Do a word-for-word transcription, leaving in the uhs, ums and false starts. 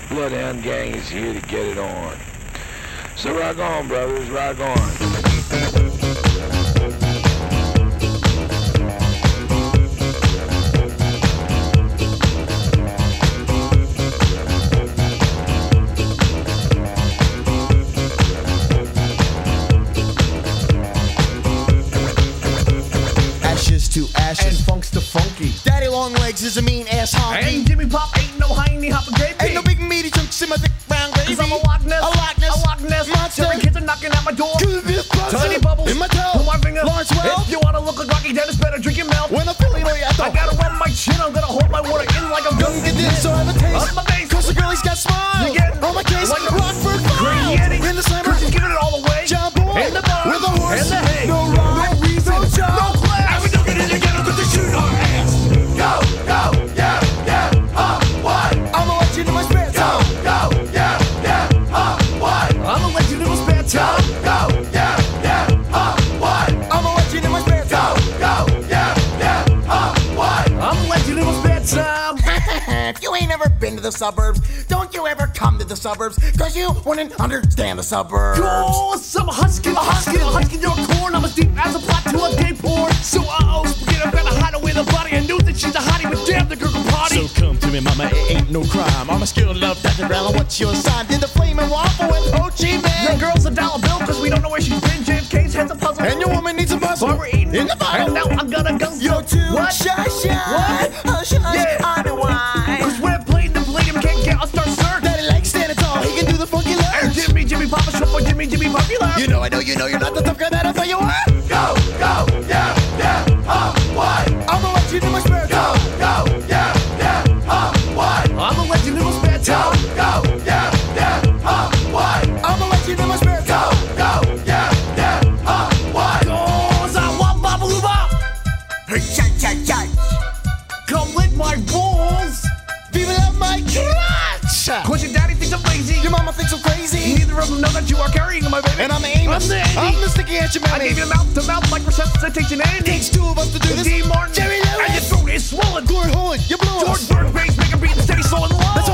Bloodhound Gang is here to get it on. So rock on, brothers, rock on. To ashes and funks to funky. Daddy Longlegs is a mean ass honky. Ain't Jimmy Pop, ain't no hiney hopper gravy. Ain't no big meaty chunks in my thick brown gravy. Cause I'm a Loch Ness, a Loch Ness, a Loch Ness monster. Seven kids are knocking at my door. Tiny bubbles in my toe. Put my finger. Lawrence Welk. If you wanna look like Rocky Dennis, better drink your milk. When I'm feeling oriental, I gotta rub my chin. I'm gonna hold my water in like I'm gonna get this. So I have a taste. On my face. Cause the girlie's got smiles. You get on my case. Like a Rockford Files. In the summer. Cause she's giving it all away. John Boy. In the bar. With a horse. In the hay. No rhyme. No reason. No job. No class. And we don't get in together cause they shoot our ass. Go, go, yeah, yeah, huh, what? I'ma let you know my spare time. Go, go, yeah, yeah, huh, what? I'ma let you know my spare time. Go, go, yeah, yeah, huh, what? I'ma let you know my spare time. Go, go, yeah, yeah, huh, what? I'ma let you know my spare time. If you ain't ever been to the suburbs, don't you ever come to the suburbs, cause you wouldn't understand the suburbs. Oh, some husky, a husky, a husky your corn. I'm as deep as a plot to a gay porn. So uh-oh, forget about to hide away the body. I knew that she's a hottie, but damn, the girl can party. So come to me, mama, it ain't no crime. I'm a skilled love, Doctor Brown, what's your sign? Did the flaming waffle with Ho Chi Minh? Your girl's a dollar bill, cause we don't know where she's been. J F K's head's a puzzle. And your woman needs a puzzle. Barbara Eaton In the bottle. And now I'm gonna go. You're too What? shy, shy. What? Hush, hush, Yeah. I know why. Cause we're playing the palladium, can't get a star cert. Daddy likes standing tall, he can do the funky And lurch. Jimmy, Jimmy Papa, short for Jimmy, Jimmy Popular. You know, I know, you know, you're not the tough guy that I thought you were. Go, go, yeah, yeah, huh, what? I'ma let you do my spare time. Go, go, yeah, yeah, huh, what? I'ma let you know my spare Go, time. go, yeah, yeah, huh, what? I'ma let you do my spare time. Go, go, yeah, yeah, huh, what? Cause I want Babaloo. Hey, chat, chat, chat. Come lick my balls. People love my crotch. Cause your daddy thinks I'm lazy. Your mama thinks I'm crazy. Neither of them know that you are carrying my baby. And I'm Amos. I'm the Andy. I'm the sticky at your I gave you mouth to mouth like resuscitation Andy. Takes two of us to do this. D. Martin. Jerry Lewis. And your throat is swollen. Gord Holland, you blew George us. Bird bass, make a beat and steady slowing low. That's